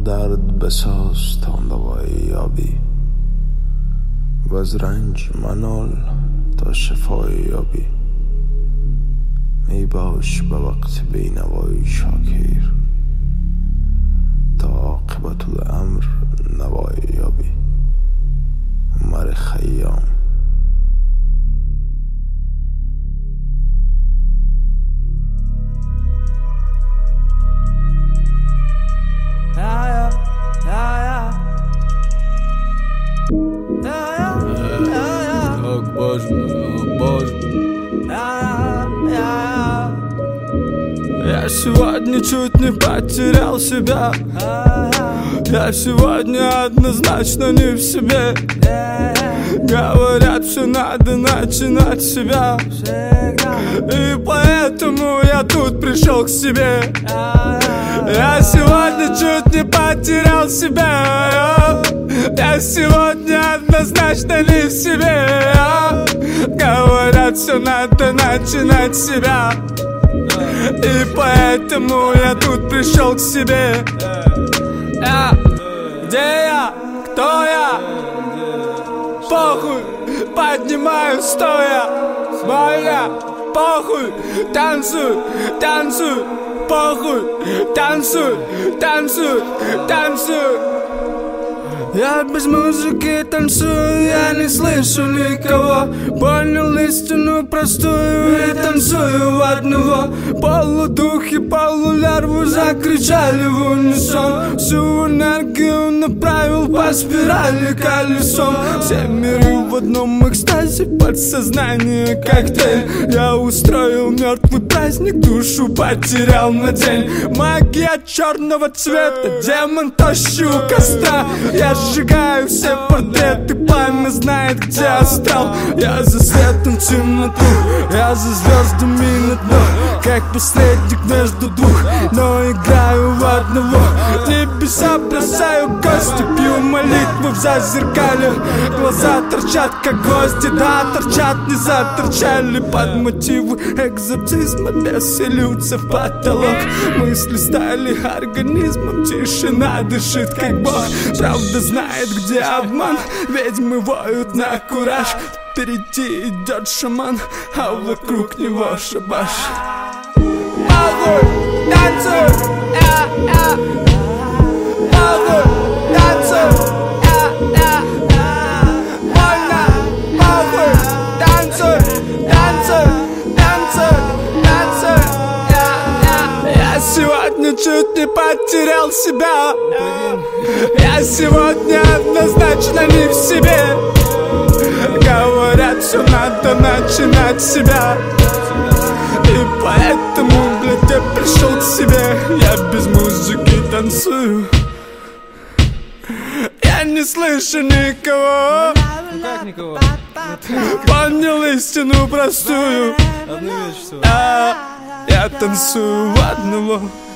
درد بساز تا دوایی یابی، و از رنج منال تا شفای یابی. می باش به وقت بینوایی شاکر، تا عاقبت الامر نوایی یابی. عمر خیام. Я сегодня чуть не потерял себя. Я сегодня однозначно не в себе. Говорят, что надо начинать с себя, и поэтому я тут пришел к себе. Я сегодня чуть не потерял себя. Я сегодня однозначно не в себе. Говорят, что надо начинать с себя, и поэтому я тут пришел к себе. Где я? Кто я? Похуй, поднимаю стоя. Моя, похуй, танцуй, танцуй. Похуй, танцуй, танцуй, танцуй. Я без музыки танцую, я не слышу никого. Понял истину простую и танцую в одного. Полудухи, полулярвы закричали в унисон. Всю энергию направил по спирали колесом. Все миры в одном экстазе, подсознание коктейль. Я устроил мертвый праздник, душу потерял на день. Магия черного цвета, демон тащу костра. Я сжигаю все портреты, пламя знает, где астрал. Я за светом темноту, я за звездами на дно. Как посредник между двух, но играю в одного. Небеса бросаю кости, пью молитву в зазеркале. Глаза торчат, как гвозди, да, торчат, не заторчали. Под мотивы экзорцизма бесы льются в потолок. Мысли стали организмом, тишина дышит, как Бог. Правда знает, где обман, ведьмы воют на кураж. Впереди идет шаман, а вокруг него шабаш. Похуй, танцуй, похуй, танцуй, больно, похуй, танцуй, танцуй, танцуй, танцуй. Я сегодня чуть не потерял себя. Я сегодня однозначно не в себе. Говорят, что надо начинать с себя, и поэтому, блядь, я пришел к себе. Я без музыки танцую, я не слышу никого. Как никого? Понял истину простую. Одну вещь всего. Я танцую в одного.